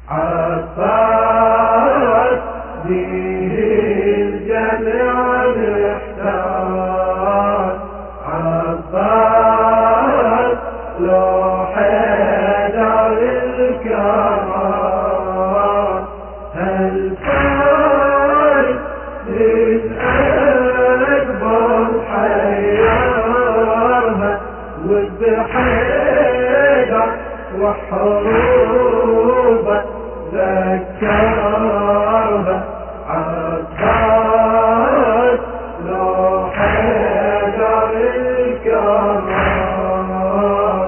عباس به الجميع محتاج، عباس لو حيدر الكرام، هل فارس من أكبر حيارها وبحيدر وحروبه ذكرها، عباس لو حيدر الكرام.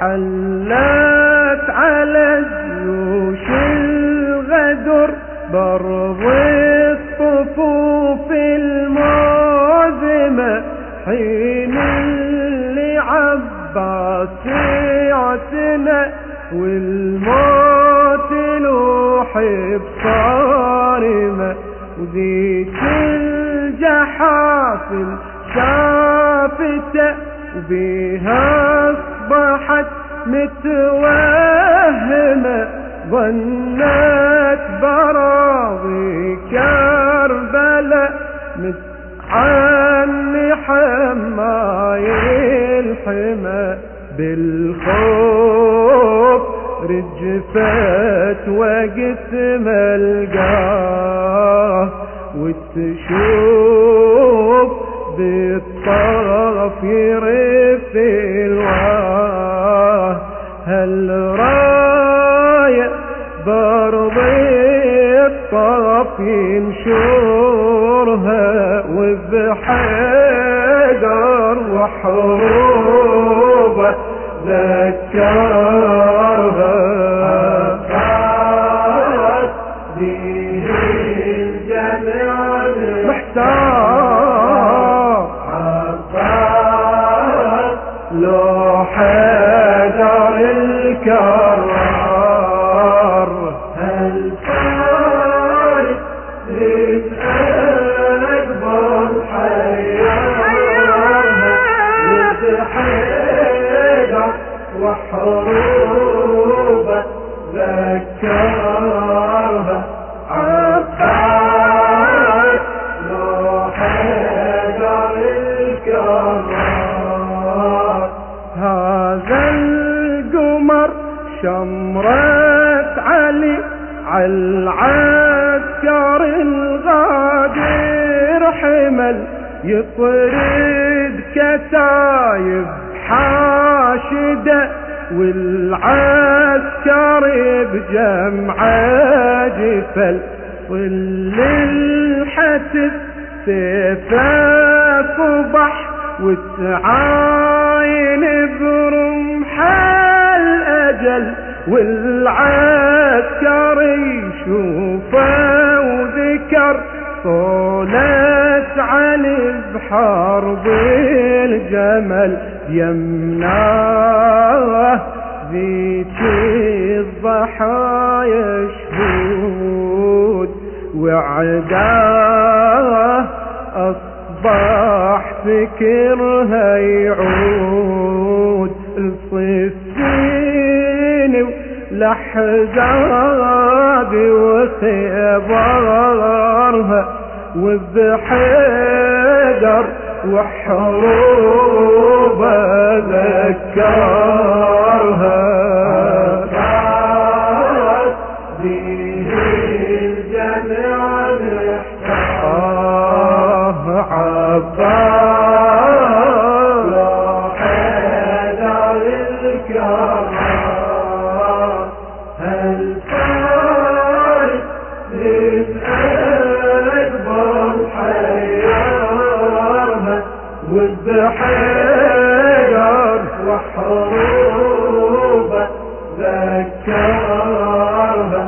حلت على جيوش الغدر برض الصفوف المعظمة، حين اللي عباس يعتنى والموت لوحي بصارمة، وذيك الجحافل شافته وبيها اصبحت متوهمة، ظنت براضي كربلاء متعني حماي الحمى، بالخوف رجفت وقت ملقاه، وتشوف بالطرف يرف الواه، هالراية برضي الطرف ينشرها، وبحيدر وحروبه ذكرها، عباس به الجميع محتار، عباس لو حيدر الكرار، هل فارس من أكبر حيارها وبحيدر وحروبه ذكرها، عباس لو حيدر الكرام. هذا القمر شمرة علي عالعسكر الغادر حمل، يطرد كتايب حاشدة والعسكر بجمعه جفل، ظل الحتف سيفه صبح وتعاين برمح الأجل، والعسكر يشوفه وذكر طولت علي بحرب الجمل، يمناه ذيك الضحايا شهود، وعداه أصبح فكرها يعود، الصفين والأحزاب وخبرها، وبحيدر وحروبه ذكرها، عباس به الجميع محتاج، عباس لو حيدر الكرام، هل فارس من أكبر حيارها وبحيدر وحروبه ذكرها،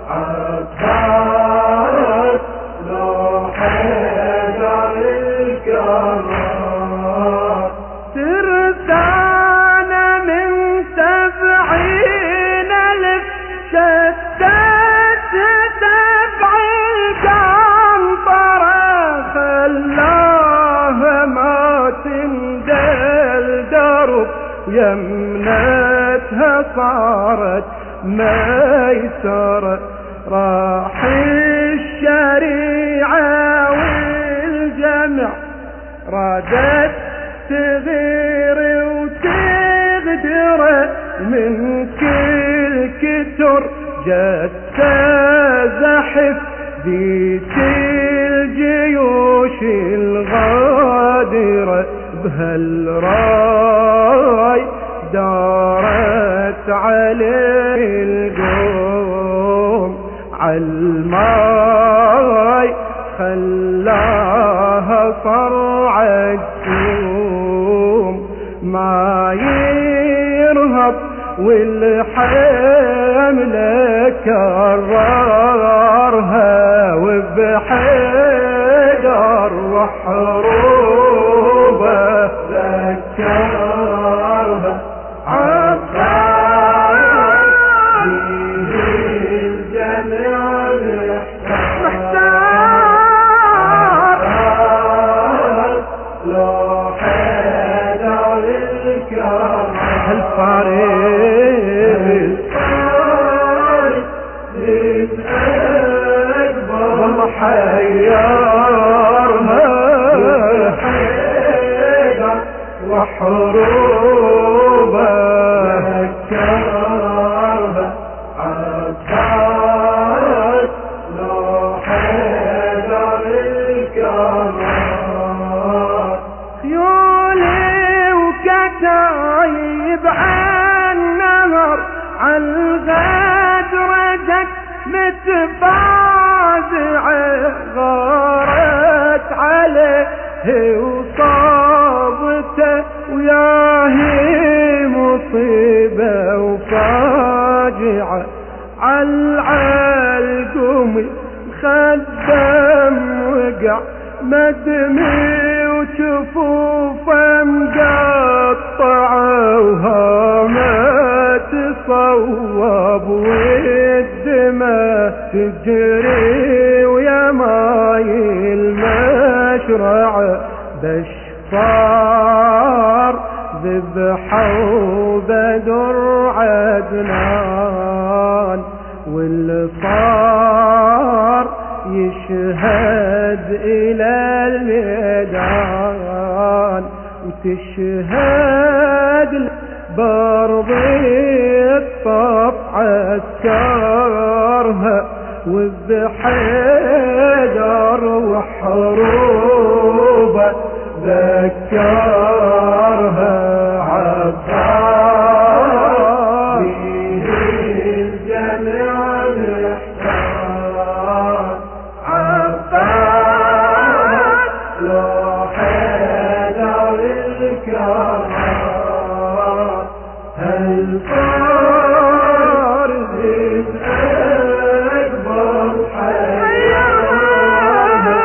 عباس لو حيدر الكرام. ترسانة من 70,000 شتت سبع القنطرة، خلاها ما تندل درب، يمنتها صارت ميسر راح الشريعة والجمع رادت تغير وتغدر من كل كتر جت زحف بيت الجيوش الغادرة بهالراي دارت عليه القوم عالماي خلاها صرعت يوم ما يرهب والحملة كررها وبحيدر وحروبه ذكرها عباس فيه الجميع محتار لو حيدر الكرم الفارس والله حيرها وحروبه ذكرها عباس لو حيدر الكرم خيولي وكتايب عالنهر عالغدر دك متفازعة غارت عليه وصابته وياهي مصيبة وفاجعة عالقوم خدم وقع مدمي وشفوفه مقطعة وهامه تصوب والدماء تجري ويا ماي المشرع بشفار ذبحوا بدر عدنان واللي صار يشهد إلى الميدان وتشهد برض الطف عسكرها والحيدر وحروبه ذكرها عباس فيه الجميع محتار عباس لو حيدر الكرم هالفارس أكبر حياة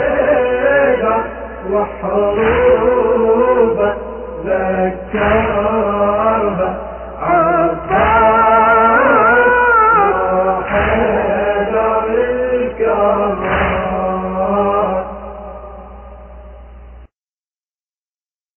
والحيدر وحروبه ذكرها